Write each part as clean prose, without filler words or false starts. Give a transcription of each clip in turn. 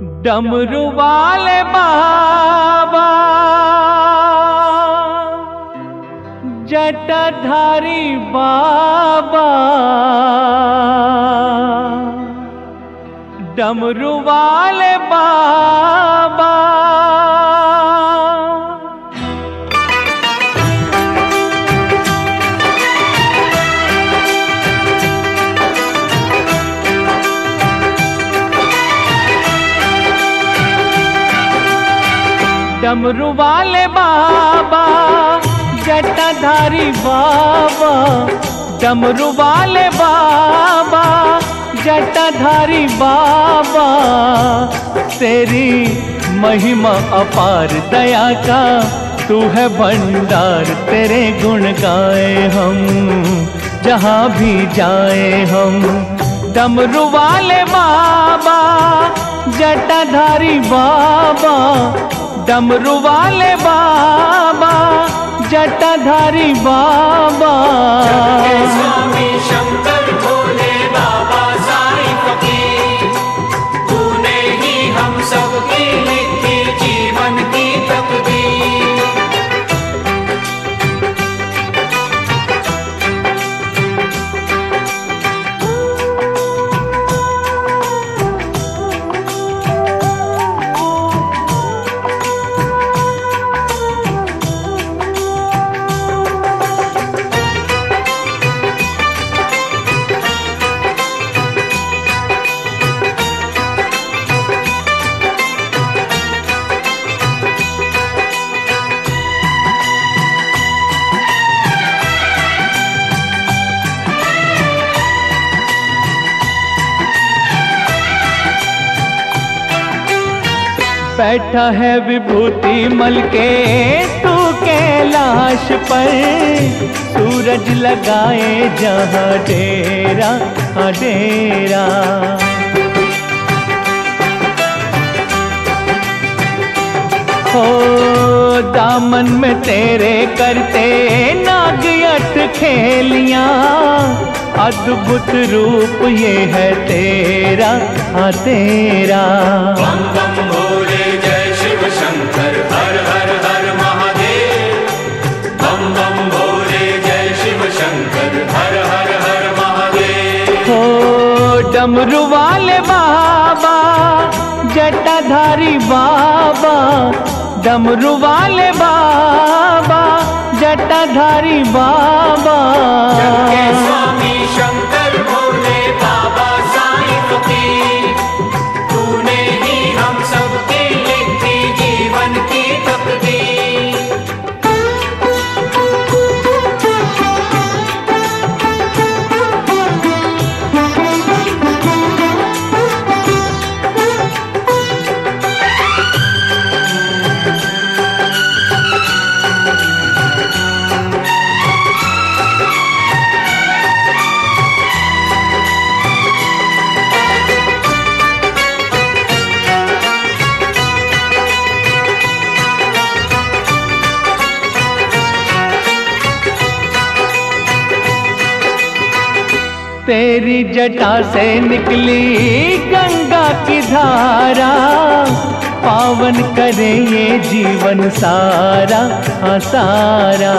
डमरू वाले बाबा जटाधारी बाबा, डमरू वाले बाबा। डमरू वाले बाबा जटाधारी बाबा, डमरू वाले बाबा जटाधारी बाबा। तेरी महिमा अपार दया का तू है भंडार, तेरे गुण गाए हम जहाँ भी जाए हम। डमरू वाले बाबा जटाधारी बाबा, डमरू वाले बाबा जटाधारी बाबा। स्वामी शंकर भोले बाबा साईं फकीर, तूने ही हम सबकी लिखी जीवन की तकदीर। बैठा है विभूति मल के तू कैलाश पर, सूरज लगाए जहाँ डेरा डेरा। हो दामन में तेरे करते नागियत खेलियां, अद्भुत रूप ये है तेरा तेरा। बम बम भोले जय शिव शंकर हर हर हर महादेव। बम बम भोले जय शिव शंकर हर हर हर महादेव। हो डमरू वाले बाबा जटाधारी बाबा, डमरू वाले बाबा जटाधारी बाबा। स्वामी शंकर भोले बाबा साईं फकीर, तूने ही हम सबकी लिखी जीवन की तकदीर। तेरी जटा से निकली गंगा की धारा, पावन करे ये जीवन सारा सारा।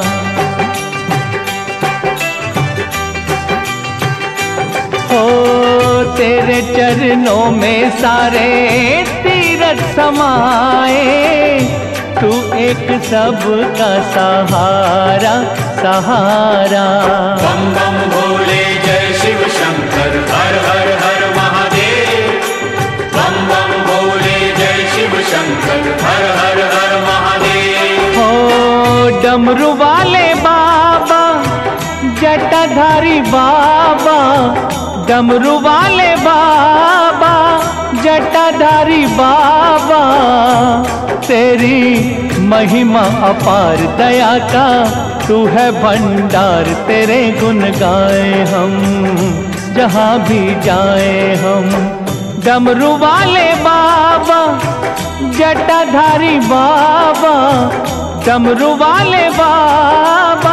हो तेरे चरणों में सारे तीरथ समाए, तू एक सबका सहारा सहारा। बम बम भोले जय शिव शंकर हर हर हर महादेव। बम बम भोले जय शिव शंकर हर हर हर महादेव। हो डमरू वाले बाबा जटाधारी बाबा, डमरू वाले बाबा जटाधारी बाबा। तेरी महिमा अपार दया का तू है भंडार, तेरे गुण गाए हम जहाँ भी जाए हम। डमरू वाले बाबा जटाधारी बाबा, डमरू वाले बाबा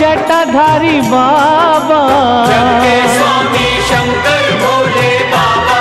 जटाधारी बाबा। स्वामी शंकर भोले बाबा